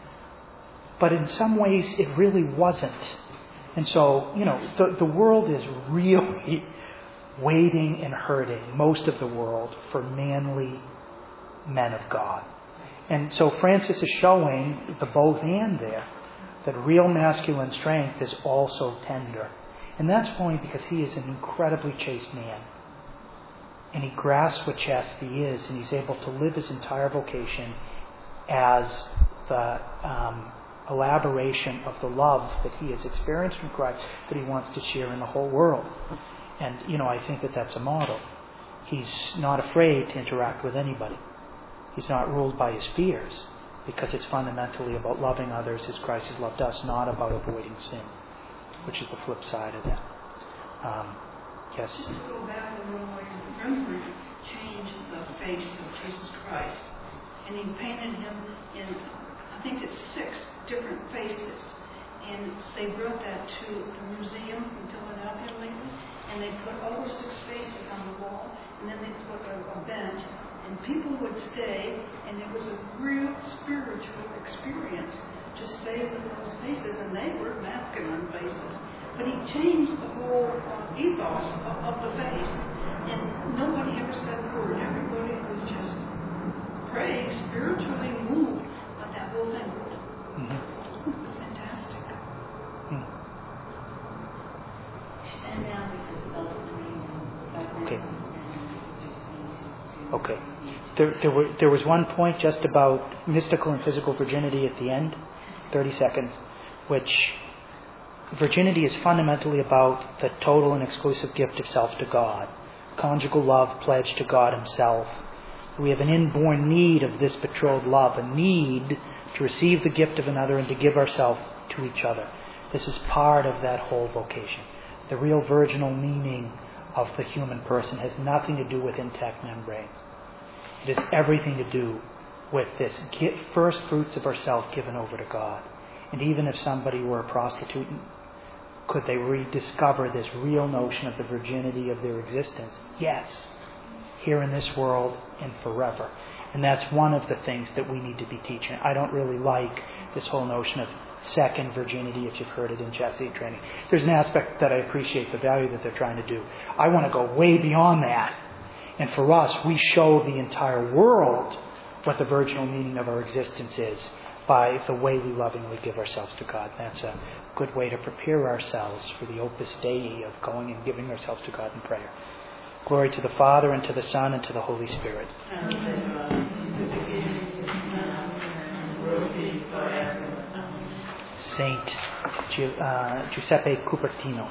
But in some ways, it really wasn't. And so, the world is really waiting and hurting, most of the world, for manly men of God. And so Francis is showing the both and there, that real masculine strength is also tender. And that's only because he is an incredibly chaste man. And he grasps what chastity is, and he's able to live his entire vocation as the elaboration of the love that he has experienced from Christ that he wants to share in the whole world. And, I think that that's a model. He's not afraid to interact with anybody. He's not ruled by his fears, because it's fundamentally about loving others as Christ has loved us, not about avoiding sin, which is the flip side of that. Yes? Just to go back a little ways, Rembrandt changed the face of Jesus Christ, and he painted him in, I think it's 6 different faces. And they brought that to the museum in Philadelphia lately, and they put all those 6 faces on the wall, and then they put a bench, and people would stay, and it was a real spiritual experience to stay with those faces, and they were masculine faces. But he changed the whole ethos of the face, and nobody ever said a word. Everybody was just praying, spiritually moved by that whole thing. It was fantastic. And now we can develop the Okay. Okay. There was one point just about mystical and physical virginity at the end, 30 seconds, which virginity is fundamentally about the total and exclusive gift of self to God, conjugal love pledged to God Himself. We have an inborn need of this betrothed love, a need to receive the gift of another and to give ourselves to each other. This is part of that whole vocation. The real virginal meaning of the human person has nothing to do with intact membranes. It has everything to do with this first fruits of ourself given over to God. And even if somebody were a prostitute, could they rediscover this real notion of the virginity of their existence? Yes. Here in this world and forever. And that's one of the things that we need to be teaching. I don't really like this whole notion of second virginity, if you've heard it in chastity training. There's an aspect that I appreciate the value that they're trying to do. I want to go way beyond that. And for us, we show the entire world what the virginal meaning of our existence is by the way we lovingly give ourselves to God. That's a good way to prepare ourselves for the Opus Dei of going and giving ourselves to God in prayer. Glory to the Father, and to the Son, and to the Holy Spirit. Saint Giuseppe Cupertino.